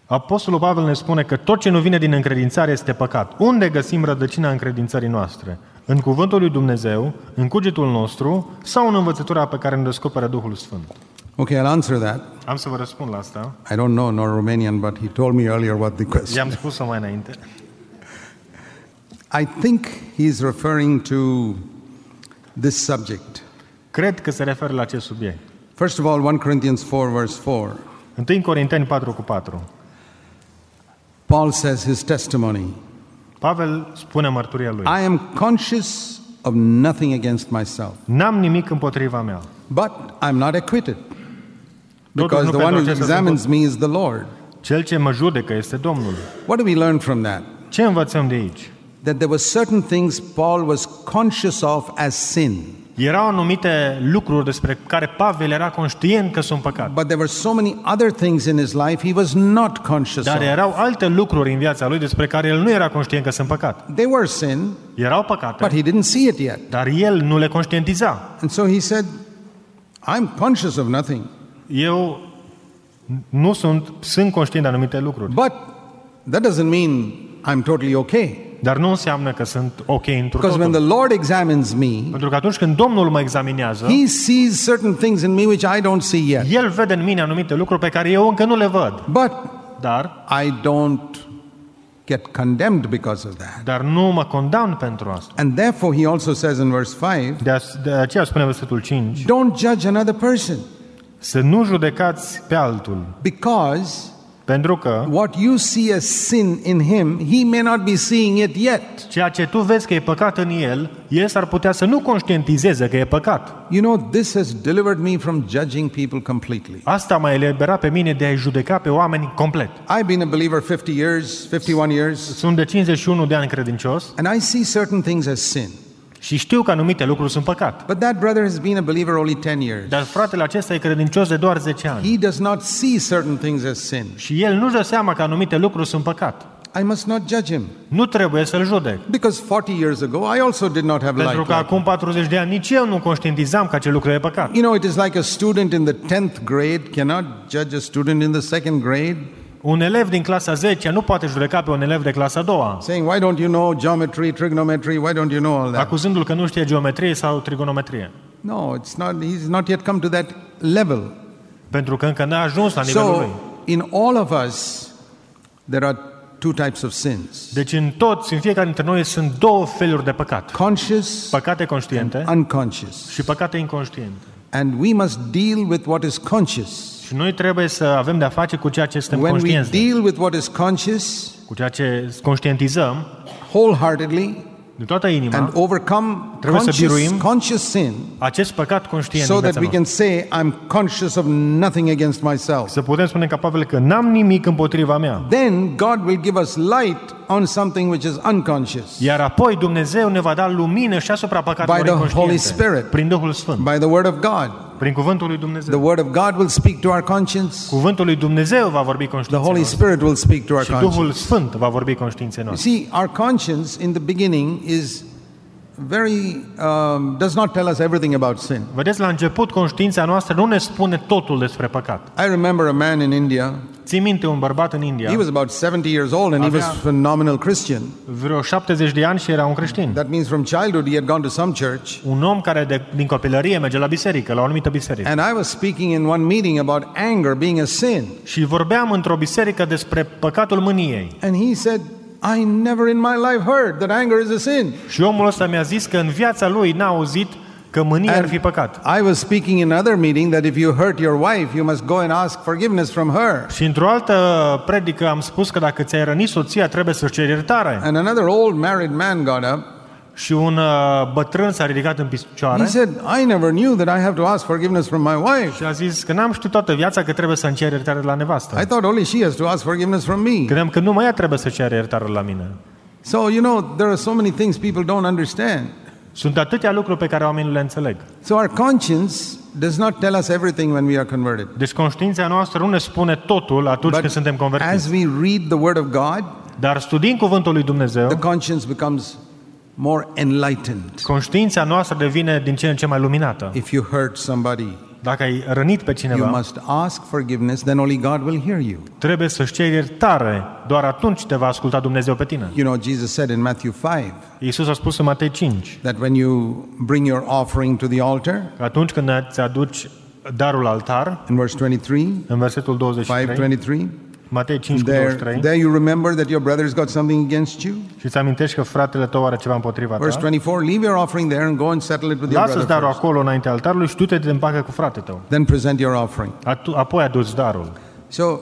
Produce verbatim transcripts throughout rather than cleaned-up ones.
Apostolul Pavel ne spune că tot ce nu vine din încredințare este păcat. Unde găsim rădăcina încredințării noastre? În cuvântul lui Dumnezeu, în cugetul nostru sau în învățătura pe care ne descoperă Duhul Sfânt? Okay, I'll answer that. Am să vă răspund la asta. I don't know nor Romanian, but he told me earlier what the question. I-am spus-o mai înainte. I think he's referring to this subject. Cred că se referă la acest subiect. First of all, First Corinthians four verse four. întâi Corinteni patru cu patru. Paul says his testimony. Pavel spune mărturia lui. I am conscious of nothing against myself. N-am nimic împotriva mea. But I'm not acquitted. Because the one who examines me is the Lord. Cel ce mă judecă este Domnul. What do we learn from that? Ce învățăm de aici? That there were certain things Paul was conscious of as sin. Erau anumite lucruri despre care Pavel era conștient că sunt păcat. But there were so many other things in his life he was not conscious Dar of. erau alte lucruri în viața lui despre care el nu era conștient că sunt păcat. They were sin, Erau păcate, but he didn't see it yet. dar el nu le conștientiza. And so he said, I'm conscious of nothing. Eu nu sunt, sunt conștient de anumite lucruri. But that doesn't mean I'm totally okay. Dar nu înseamnă că sunt ok într-o Because when the totul. Lord examines me, Pentru că atunci când Domnul mă examinează, he sees certain things in me which I don't see yet. El vede în mine anumite lucruri pe care eu încă nu le văd. But Dar, I don't get condemned because of that. dar nu mă condamn pentru asta. And therefore he also says in verse five, De, a, de aceea spune versetul cinci, don't judge another person, să nu judecați pe altul, because pentru că what you see as sin in him, he may not be seeing it yet. ceea ce tu vezi că e păcat în el, el s-ar putea să nu conștientizeze că e păcat. You know, this has delivered me from judging people completely. Asta m-a eliberat pe mine de a-i judeca pe oameni complet. I've been a believer fifty years, fifty-one years, Sunt de cincizeci și unu de ani credincios and I see certain things as sin. și știu că anumite lucruri sunt păcat. But that brother has been a believer only ten years. Dar fratele acesta e credincios de doar zece ani. He does not see certain things as sin. Și el nu-și dă seama că anumite lucruri sunt păcat. I must not judge him. Nu trebuie să-l judec. Because forty years ago, I also did not have Pentru light că like acum patruzeci de ani nici eu nu conștientizam că acel lucru e păcat. You know, it is like a student in the tenth grade cannot judge a student in the second grade, Un elev din clasa zece nu poate judeca pe un elev de clasa a doua, saying, why don't you know geometry, trigonometry, why don't you know all that? acuzându-l că nu știe geometrie sau trigonometrie. No, it's not, he's not yet come to that level. Pentru că încă n-a ajuns la nivelul So, lui. in all of us, there are two types of sins. Deci în toți, în fiecare dintre noi sunt două feluri de păcat. Conscious, Păcate conștiente unconscious. și păcate inconștiente. And we must deal with what is conscious. Și noi trebuie să avem de-a face cu ceea ce suntem When we conștienți de, deal with what is conscious cu ceea ce conștientizăm wholeheartedly de toată inima, and overcome Trebuie să conscious, biruim conscious sin, acest păcat conștient so din that viața we noastră. can say, I'm conscious of nothing against myself. Să putem spune ca Pavel că n-am nimic împotriva mea. Then God will give us light on something which is unconscious Iar apoi Dumnezeu ne va da lumină și asupra păcatelor By the Holy inconștiente. Spirit. Prin Duhul Sfânt. by the Word of God. Prin cuvântul lui The Dumnezeu. Word of God will speak to our conscience. Cuvântul lui Dumnezeu va vorbi The conștiinței Holy noastre. Spirit will speak to our Și Duhul conscience. Sfânt va vorbi conștiinței You noastre. see, our conscience in the beginning is very, um, does not tell us everything about sin. Vedeți, la început, conștiința noastră nu ne spune totul despre păcat. I remember a man in India. Ții minte un bărbat în India, He was about seventy years old and he was Avea- a phenomenal Christian. vreo șaptezeci de ani și era un creștin. That means from childhood he had gone to some church. Un om care de, din copilărie merge la biserică, la o anumită biserică. And I was speaking in one meeting about anger being a sin. Și vorbeam într-o biserică despre păcatul mâniei. And he said, I never in my life heard that anger is a sin. Și omul ăsta mi-a zis că în viața lui n-a auzit că mânia ar fi păcat. I was speaking in another meeting that if you hurt your wife, you must go and ask forgiveness from her. Și într-o altă predică am spus că dacă ți-ai rănit soția, trebuie să-și ceri iertare. And another old married man got up. Și un uh, bătrân s-a ridicat în picioare He said, I never knew that I have to ask forgiveness from my wife. și a zis că n-am știut toată viața că trebuie să-mi cer iertare la nevastă. I thought only she has to ask forgiveness from me. Credeam că numai ea trebuie să ceară iertare la mine. So, you know, there are so many things people don't understand. Sunt atâtea lucruri pe care oamenii nu le înțeleg. So our conscience does not tell us everything when we are converted. Deci conștiința noastră nu ne spune totul atunci But când suntem as convertiți. we read the Word of God, Dar studiind cuvântul lui Dumnezeu, the conscience becomes more enlightened. conștiința noastră devine din ce în ce mai luminată. If you hurt somebody, Dacă ai rănit pe You cineva, must ask forgiveness, then only God will hear you. trebuie să-și ceri iertare. Doar atunci te va asculta Dumnezeu pe tine. You know, Jesus said in Matthew five Iisus a spus în Matei cinci that when you bring your offering to the altar, că atunci când îți aduci darul altar, in verse twenty-three, în versetul douăzeci și five trei, twenty-three, Matei cinci cu douăzeci și there, trei, there you remember that your brother's got something against you. și îți amintești că fratele tău are ceva împotriva Verse ta, twenty-four, leave your offering there and go and settle it with your lasă-ți brother darul first. acolo înaintea altarului și tu te împacă cu fratele tău. Then present your offering. Atu- apoi aduci darul. So, uh,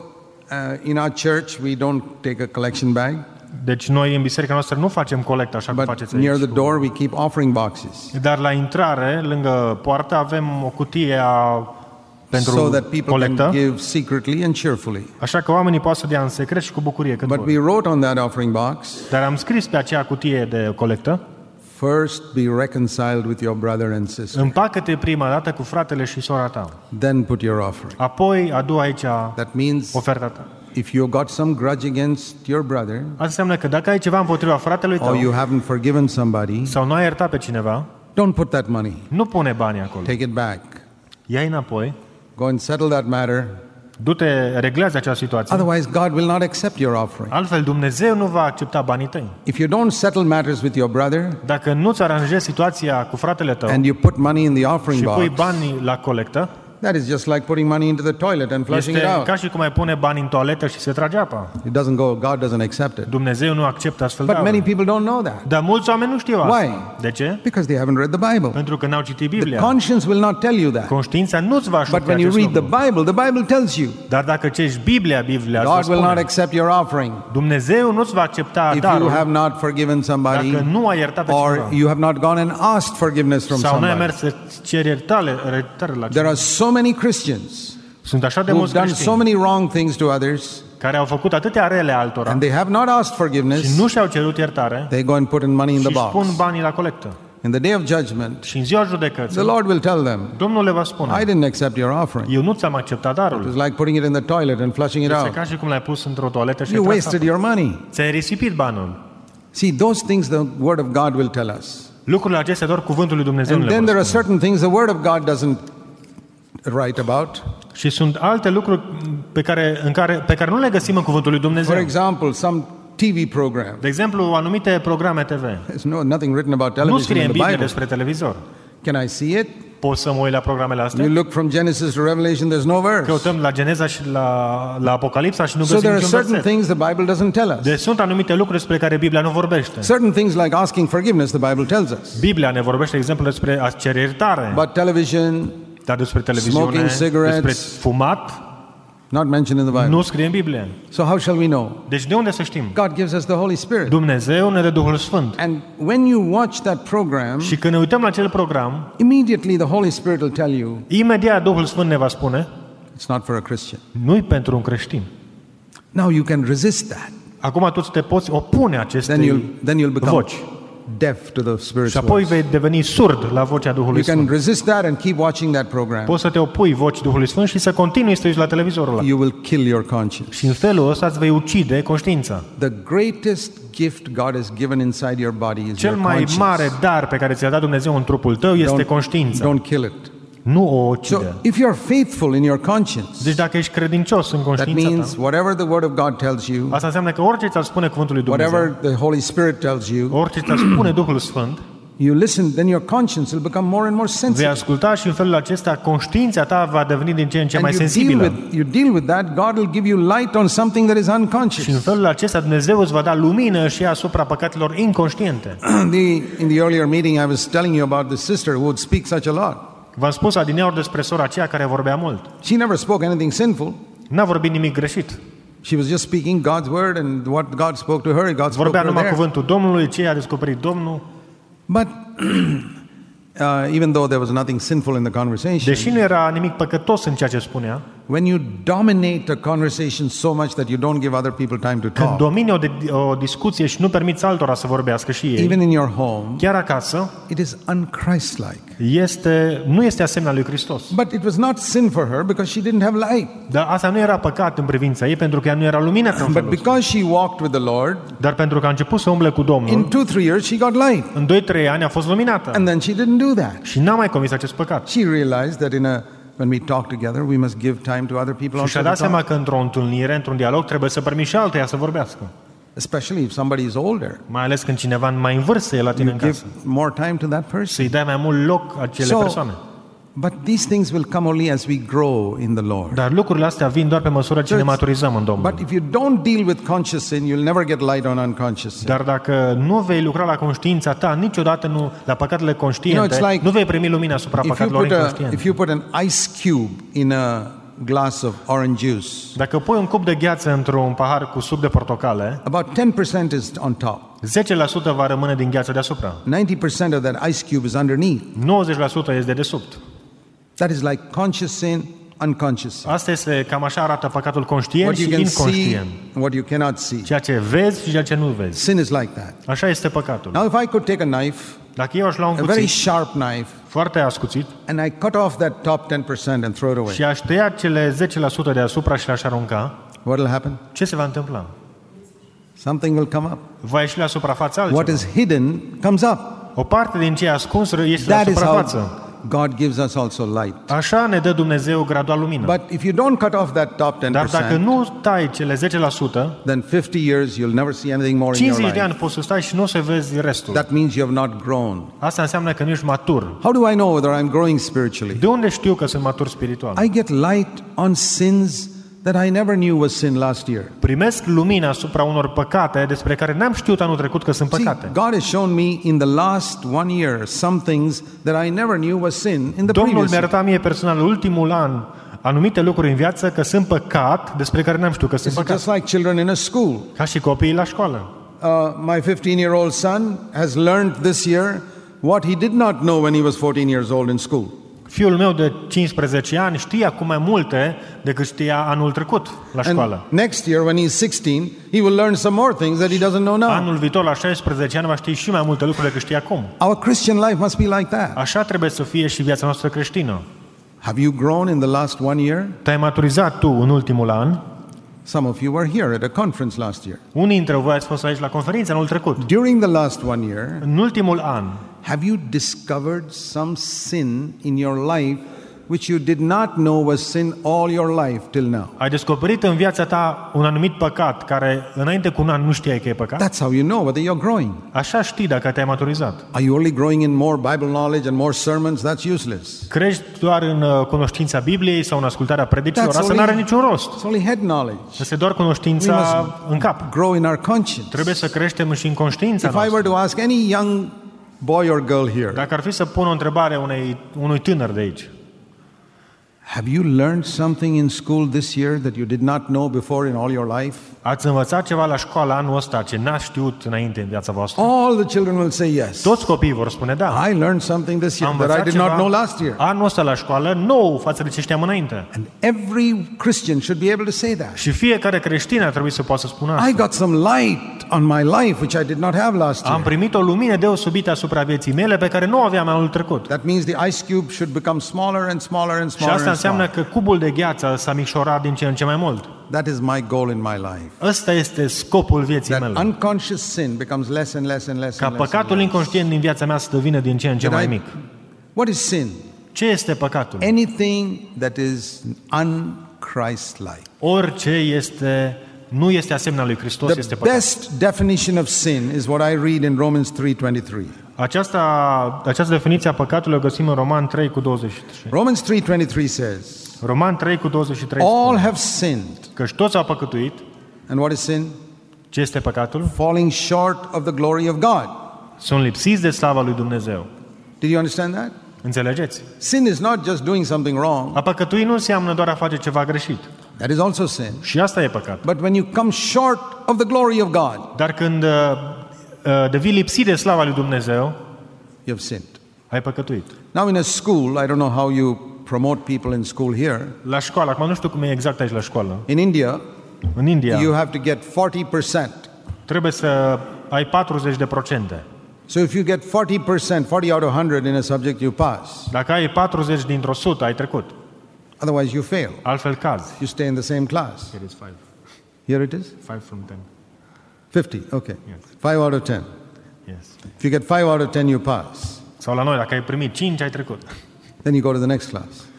in our church, we don't take a collection bag, Deci noi în biserica noastră nu facem colectă așa cum but faceți near aici. the door we keep offering boxes Dar la intrare, lângă poartă, avem o cutie a, pentru so that people colectă, can give secretly and cheerfully. așa că oamenii pot să dea în secret și cu bucurie când But vor. we wrote on that offering box, Dar am scris pe acea cutie de colectă: first be reconciled with your brother and sister, împacă-te prima dată cu fratele și sora ta. then put your offering. Apoi adu aici That means oferta ta. if you got some grudge against your brother, Asta înseamnă că dacă ai ceva împotriva fratelui or you tău haven't forgiven somebody, sau nu ai iertat pe cineva, don't put that money. nu pune banii acolo. Take it back. Ia-i înapoi, Go and settle that matter. du-te, reglează acea situație. Otherwise, God will not accept your offering. Altfel Dumnezeu nu va accepta banii tăi. If you don't settle matters with your brother Dacă nu-ți aranjezi situația cu fratele tău and you put money in the offering și pui box, banii la colectă, that is just like putting money into the toilet and flushing it este out. ca și cum ai pune bani în toaletă și se trage apa. It doesn't go, God doesn't accept it. Dumnezeu nu acceptă astfel But de many daruri. people don't know that. Dar mulți oameni nu știu asta. Why? De ce? Because they haven't read the Bible. Pentru că n-au citit The Biblia. conscience will not tell you that. Conștiința nu-ți va But șopti when you acest read the lucru. Bible, the Bible tells you Dar dacă citești Biblia, Biblia îți va God will not spune. accept your offering Dumnezeu nu-ți va accepta if you darul have not forgiven somebody dacă nu ai iertat pe or cineva. you have not gone and asked forgiveness from Sau nu ai somebody. mers să ceri iertare, iertare la There cineva. are so many Christians Sunt așa de who've mulți done so creștini many wrong things to others care au făcut atâtea rele altora and they have not asked și forgiveness. nu și-au cerut iertare They go and put in money in și the își pun box. banii la colectă. In the day of judgment, Și în ziua the judecății, Lord will tell them, Domnul le va I spune: didn't accept your offering. eu nu ți-am acceptat It darul. was like putting it in the toilet and flushing it Este out. ca și cum l-ai pus într-o toaletă și ai You tras wasted apa. your money. Ți-ai risipit banul. See, those things the Word of God will tell us. Lucrurile acestea doar cuvântul lui Dumnezeu And nu le then vor there are spune. certain things the Word of God doesn't write about. Și sunt alte lucruri pe care, în care, pe care nu le găsim în cuvântul lui For Dumnezeu. example, some T V program. De exemplu, anumite programe T V. There's no, nothing written about Nu television scrie in în the Biblie Bible. despre televizor. Can I see it? Poți să mă uit la programele You astea? look from Genesis to Revelation, there's no verse. Căutăm la Geneza și la, la Apocalipsa și nu So găsim there are niciun certain verset. things the Bible doesn't tell us. Deci sunt anumite lucruri despre care Biblia nu vorbește. Certain things like asking forgiveness, the Bible tells us. Biblia ne vorbește, de exemplu, despre a cere iertare, But television, dar despre televiziune, smoking cigarettes, despre fumat, not mentioned in the Bible. nu scrie în Biblie. So how shall we know? Deci de unde să știm? God gives us the Holy Spirit. Dumnezeu ne dă Duhul Sfânt. And when you watch that program, Și când ne uităm la acel program, immediately the Holy Spirit will tell you imediat Duhul Sfânt ne va spune: it's not for a Christian. nu-i pentru un creștin. Now you can resist that. Acum tu te poți opune Then acestei you'll then you'll become voci. deaf to the Spirit's Și apoi voice. vei deveni surd la vocea Duhului You can Sfânt. resist that and keep watching that program. Poți să te opui vocii Duhului Sfânt și să continui să te uiți la televizorul ăla. You will kill your conscience. Și în felul ăsta îți vei ucide conștiința. The greatest gift God has given inside your body is Cel your mai conscience. mare dar pe care ți-a dat Dumnezeu în trupul tău este conștiința. Don't kill it. Nu o So ucide. if you're faithful in your conscience, Deci dacă ești credincios în that conștiința means ta, whatever the Word of God tells you, asta înseamnă că orice ți-ar spune cuvântul lui Dumnezeu, whatever the Holy Spirit tells you, orice ți-ar spune Duhul Sfânt, you listen, then your conscience will become more and more vei sensitive. asculta și în felul acesta conștiința ta va deveni din ce în ce mai And you deal, sensibilă. with, you deal with that, God will give you light on something that is Și în unconscious. felul acesta Dumnezeu îți va da lumină și asupra păcatelor inconștiente. the, in the earlier meeting, I was telling you about the sister who would speak such a lot. V-am spus adineauri despre sora aceea care vorbea mult. She never spoke anything sinful. N-a vorbit nimic greșit. She was just speaking God's word, and what God spoke to her, God spoke Vorbea to her numai there. cuvântul Domnului, ce a descoperit Domnul. But uh, even though there was nothing sinful in the conversation, Deși nu era nimic păcătos în ceea ce spunea, when you dominate a conversation so much that you don't give other people time to când talk, domini o, de, o discuție și nu permiți altora să vorbească și ei, even in your home, chiar acasă, it is unchristlike. este, nu este asemenea lui Hristos. But it was not sin for her because she didn't have light. Dar asta nu era păcat în privința ei, pentru că ea nu era luminată în But felul ăsta. because she walked with the Lord, Dar pentru că a început să umble cu in Domnul, two, three years she got light. în doi trei ani a fost luminată. And then she didn't do that. Și n-a mai comis acest păcat. She realized that in a when we talk together, we must give time to other people Și also și-a to dat seama talk. că într-o întâlnire, într-un dialog, trebuie să permiți și altuia să vorbească. Especially if somebody is older. Mai ales când cineva mai în vârstă e la tine You în give casă. more time to that person. Să-i dai mai mult loc acele So, persoane. but these things will come only as we grow in the Lord. Dar lucrurile astea vin doar pe măsură ce ne maturizăm în Domnul. But if you don't deal with conscious sin, you'll never get light on unconscious sin. Dar dacă nu vei lucra la conștiința ta, niciodată nu la păcatele conștiente, You know, it's like nu vei primi lumina asupra If you, păcatelor put a, inconștiente. if you put an ice cube in a glass of orange juice, Dacă pui un cup de gheață într-un pahar cu suc de portocale, about ten percent is on top. zece la sută va rămâne din gheață deasupra. ninety percent of that ice cube is underneath. nouăzeci la sută este de desubt. That is like conscious sin, unconscious sin. Asta este, cam așa arată păcatul conștient What you și can see, inconștient. what you cannot see. Ceea ce vezi și ceea ce nu vezi. Sin is like that. Așa este păcatul. Now, if I could take a knife, Dacă eu aș lua un a very cuțit sharp knife, foarte ascuțit and I cut off that top ten percent and throw it away, și aș tăia cele zece la sută deasupra și le-aș arunca, what will happen? ce se va întâmpla? Something will come up. Va ieși la suprafață What altceva. is hidden comes up. O parte din ce e ascuns iese la That is suprafață. how God gives us also light. Așa ne dă Dumnezeu gradual lumină. But if you don't cut off that top ten Dar dacă percent, nu tai cele zece la sută, then fifty years you'll never see anything more in your cincizeci de life. ani poți să stai și nu o să vezi restul. That means you have not grown. Asta înseamnă că nu ești matur. How do I know whether I'm growing spiritually? De unde știu că sunt matur spiritual? I get light on sins that I never knew was sin last year. Primesc lumina asupra unor păcate despre care n-am știut anul trecut că sunt See, păcate. God has shown me in the last one year some things that I never knew was sin in the Domnul previous mi-a year. arătat mie personal ultimul an anumite lucruri în viață că sunt păcat despre care n-am știut că sunt It's păcat. just like children in a school. Ca și copiii la școală. Uh, my fifteen-year-old son has learned this year what he did not know when he was fourteen years old in school. Fiul meu de cincisprezece ani știe acum mai multe decât știa anul trecut la școală. And next year, when he's sixteen, he will learn some more things that he doesn't know now. Anul viitor, la șaisprezece ani, va ști și mai multe lucruri decât știe acum. Our Christian life must be like that. Așa trebuie să fie și viața noastră creștină. Have you grown in the last one year? Te-ai maturizat tu în ultimul an. Some of you were here at a conference last year. Unii dintre voi ați fost aici la conferință anul trecut. During the last one year, În ultimul an, have you discovered some sin in your life which you did not know was sin all your life till now? ai descoperit în viața ta un anumit păcat care înainte cu un an nu știai că e păcat? That's how you know whether you're growing. Așa știi dacă te-ai maturizat. Are you only growing in more Bible knowledge and more sermons? That's useless. Crești doar în uh, cunoștința Bibliei sau în ascultarea predicilor? That's Asta only- nu are niciun rost. It's only head knowledge. Este doar We cunoștința must în cap. grow in our conscience. Trebuie să creștem și în conștiința If I were noastră. to ask any young boy or girl here, Dacă ar fi să pun o întrebare unei, unui tânăr de aici, have you learned something in school this year that you did not know before in all your life? ați învățat ceva la școală anul ăsta ce n-ați știut înainte în viața voastră? All the children will say yes. Toți copiii vor spune da. I learned something this year Am that I învățat did not ceva know last year. anul ăsta la școală nou față de ce știam înainte. And every Christian should be able to say that. Și fiecare creștin ar trebui să poată să spună I asta. got some light on my life which I did not have last Am year. primit o lumină deosebită asupra vieții mele pe care nu o aveam anul trecut. That means the ice cube should become smaller and smaller and Și smaller asta and înseamnă smaller. că cubul de gheață s-a micșorat din ce în ce mai mult. That is my goal in my life. Ăsta este scopul vieții That mele. unconscious sin becomes less and less and less Ca and less. and păcatul less. inconștient din viața mea să devină din ce în ce That mai I- mic. What is sin? Ce este păcatul? Anything that is un-Christ-like. Orice este, nu este asemenea lui Hristos, este The păcat. best definition of sin is what I read in Romans three twenty-three. Aceasta, această definiție a păcatului o găsim în Roman trei cu douăzeci și trei. Romans three twenty-three says, Roman trei cu douăzeci și trei all spune, have sinned. căci toți au păcătuit. And what is sin? Ce este păcatul? Falling short of the glory of God. Sunt lipsiți de slava lui Dumnezeu. Did you understand that? Înțelegeți? Sin is not just doing something wrong. A păcătui nu înseamnă doar a face ceva greșit. That is also sin. Și asta e păcat. But when you come short of the glory of God, Dar când uh, uh, devii lipsit de slava lui Dumnezeu, you have sinned. ai păcătuit. Now in a school, I don't know how you promote people in school here. La școală, acum nu știu cum e exact aici la școală. In India, În India you have to get forty percent. trebuie să ai patruzeci de procente. So if you get forty percent, forty out of one hundred in a subject, you pass. Dacă ai patruzeci dintr-o sută, ai trecut. Otherwise, you fail. Altfel cazi. You stay in the same class. Here is five. Here it is? Five from ten. fifty, okay. Yes. five out of ten. Yes. If you get five out of ten, you pass. Sau la noi, dacă ai primit cinci, ai trecut. Then you go to the next class.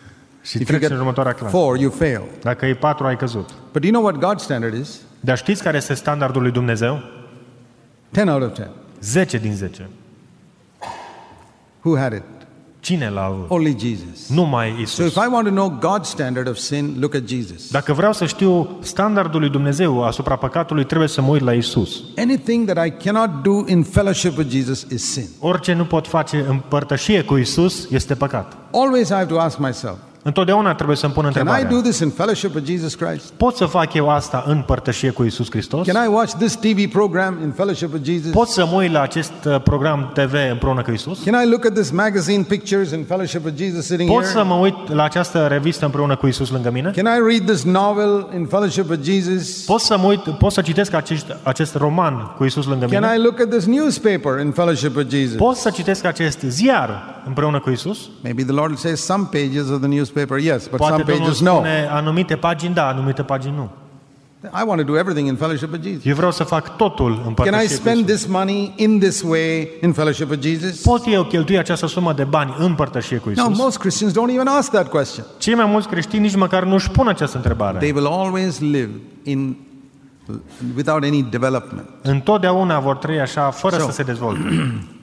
Și If you treci get în următoarea clasă. four, you fail. Dacă e patru, ai căzut. But do you know what God's standard is? Dar știți care este standardul lui Dumnezeu? ten out of ten. zece din zece. Who had it? Cine l-a avut? Only Jesus. Numai So Isus. if I want to know God's standard of sin, look at Jesus. Dacă vreau să știu standardul lui Dumnezeu asupra păcatului, trebuie să mă uit la Isus. Anything that I cannot do in fellowship with Jesus is sin. Orice nu pot face în părtășie cu Isus este păcat. Always I have to ask myself, Întotdeauna trebuie să-mi pun can I do întrebarea. this in fellowship with Jesus Christ? Pot să fac eu asta în părtășie cu Isus Hristos? Can I watch this T V program in fellowship with Jesus? Pot să mă uit la acest uh, program T V împreună cu Isus? Can I look at this magazine pictures in fellowship with Jesus sitting Pot să here? mă uit la această revistă împreună cu Isus lângă mine? Can I read this novel in fellowship with Jesus? Pot să mă uit, pot să citesc acest, acest roman cu Isus lângă Can mine? I look at this newspaper in fellowship with Jesus? Pot să citesc acest ziar împreună cu Isus? Maybe the Lord will say some pages of the newspaper, yes, but Poate some Domnul pages no. spune anumite pagini da, anumite pagini nu. I want to do everything in fellowship with Jesus. Eu vreau să fac totul în Can I părtășie cu spend Isus. this money in this way in fellowship with Jesus? Pot eu cheltui această sumă de bani în părtășie cu No, Isus? most Christians don't even ask that question. Cei mai mulți creștini nici măcar nu își pun această întrebare. They will always live in without any development. Întotdeauna vor trăi așa, fără So- să se dezvolte.